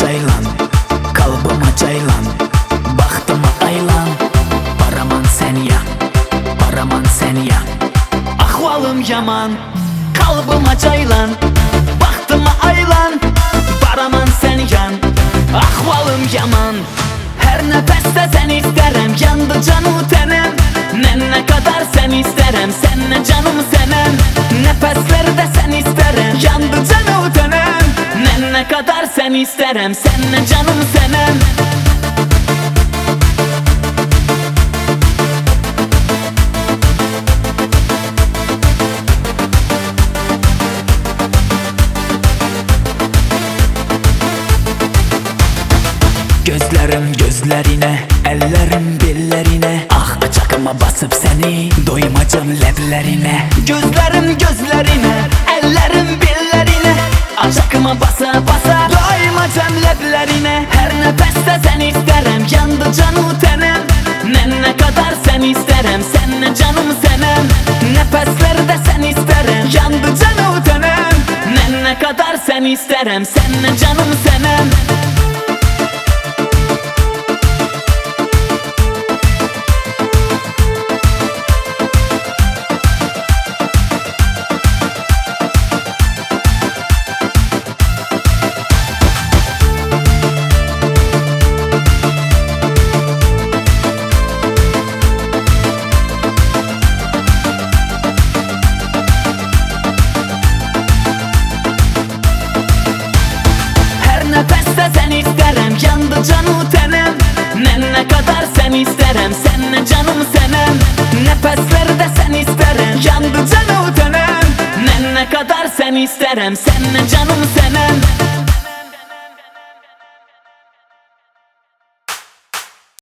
caylan, kalbıma caylan, baxtıma aylan. Baraman sen ya, baraman sen ya. Ahvalım yaman, kalbıma caylan, baxtıma aylan. Baraman sen yan, ahvalım yaman. Her nefeste sen isterim, yandı canım tenem. Ne kadar sen isterim, sen ne canım senem. Nefeslerde sen isterim, yandı canım tenem. Ne kadar sen isterim, sen ne canım senem. Gözlerim gözlerine, ellerim bellerine. Ah açakıma basıp seni, doymacam ledlerine. Gözlerim gözlerine, ellerim bellerine. Açakıma basa basa, doymacam ledlerine. Her nefeste sen isterim, yandı canım tenem. Ne kadar sen isterim, sen ne canım senem. Nefeslerde sen isterim, yandı canım tenem. Ne kadar sen isterim, sen ne canım senem. Nefeste sen isterim, yandı canım tenem. Ne kadar sen isterim, sen ne canım senem. Nefeslerde sen isterim, yandı canım tenem. Ne kadar sen isterim, sen ne canım senem.